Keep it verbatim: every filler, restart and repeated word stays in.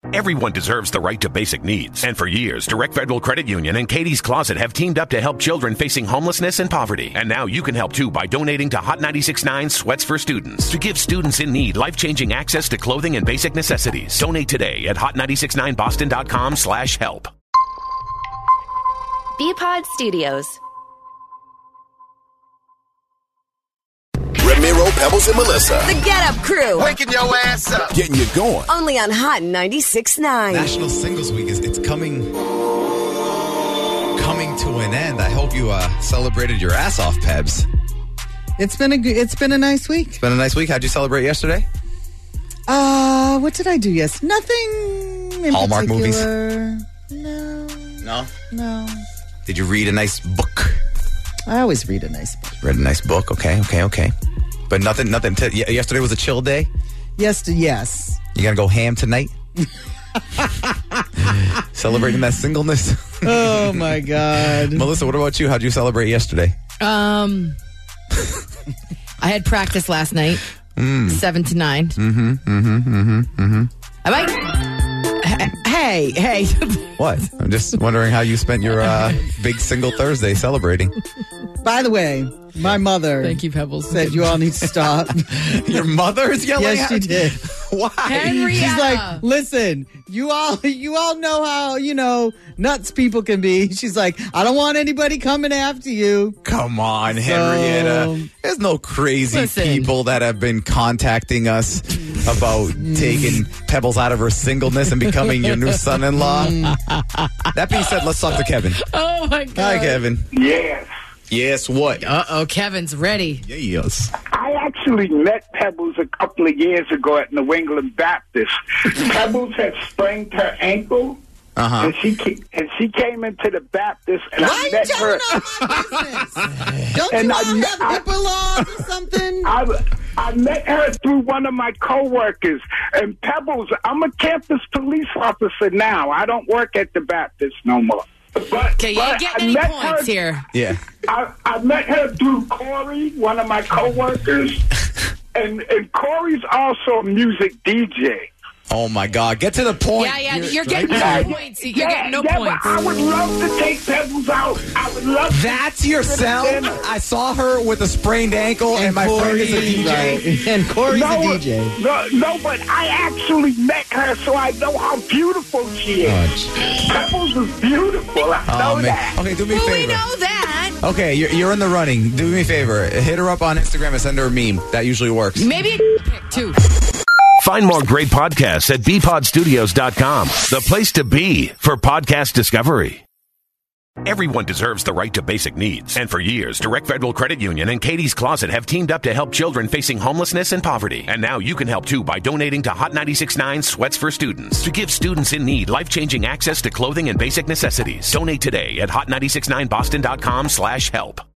Everyone deserves the right to basic needs. And for years, Direct Federal Credit Union and Katie's Closet have teamed up to help children facing homelessness and poverty. And now you can help too by donating to Hot ninety-six point nine Sweats for Students to give students in need life-changing access to clothing and basic necessities. Donate today at hot nine six nine boston dot com slash help. B-Pod Studios. Ramiro, Pebbles, and Melissa. The Get Up Crew. Waking your ass up. Getting you going. Only on Hot ninety-six point nine. National Singles Week is it's coming coming to an end. I hope you uh, celebrated your ass off, Pebs. It's been a good- it's been a nice week. It's been a nice week. How'd you celebrate yesterday? Uh, what did I do? Yes, nothing in Hallmark particular. No, No. no. Did you read a nice book? I always read a nice book. Read a nice book. Okay, okay, okay. But nothing, nothing. T- y- yesterday was a chill day. Yes, to yes. You gonna go ham tonight? Celebrating that singleness. Oh my God, Melissa, what about you? How'd you celebrate yesterday? Um, I had practice last night, Mm. seven to nine. Mm-hmm. Mm-hmm. Mm-hmm. Mm-hmm. I might. Hey, hey. What? I'm just wondering how you spent your uh, big single Thursday celebrating. By the way, my mother Thank you, Pebbles. said you all need to stop. Your mother's yelling Yes, at she did. Why? Henrietta. She's like, listen, you all you all know how, you know, nuts people can be. She's like, I don't want anybody coming after you. Come on, Henrietta. There's no crazy Listen. people that have been contacting us about taking Pebbles out of her singleness and becoming your new son-in-law. That being said, let's talk to Kevin. Oh, my God. Hi, Kevin. Yes. Yes, what? Uh-oh, Kevin's ready. Yes. I actually met Pebbles a couple of years ago at New England Baptist. Pebbles had sprained her ankle, Uh-huh. and she ca- and she came into the Baptist, and Why I are you met telling her. all my business? Don't And you I all met- have I- HIPAA laws or something? I, I met her through one of my coworkers. And Pebbles, I'm a campus police officer now. I don't work at the Baptist no more. But, Okay, you ain't but getting I any met points her, here. Yeah. I, I met her through Corey, one of my coworkers. and, and Corey's also a music D J. Oh, my God. Get to the point. Yeah, yeah, you're getting Yeah, no points. You're yeah, getting no yeah, points. But I would love to take Pebbles out. I would love to. That's your sound? I saw her with a sprained ankle, and, my friend is a D J. right. And Corey's no, a D J. No, no, but I actually met her, so I know how beautiful she is. Pebbles is beautiful. I know Oh, man. that. Okay, do me a Well, favor. we know that. Okay, you're, you're in the running. Do me a favor. Hit her up on Instagram and send her a meme. That usually works. Maybe a pick, too. Find more great podcasts at b pod studios dot com, the place to be for podcast discovery. Everyone deserves the right to basic needs. And for years, Direct Federal Credit Union and Katie's Closet have teamed up to help children facing homelessness and poverty. And now you can help too by donating to Hot ninety-six point nine Sweats for Students to give students in need life-changing access to clothing and basic necessities. Donate today at hot nine six nine boston dot com slash help.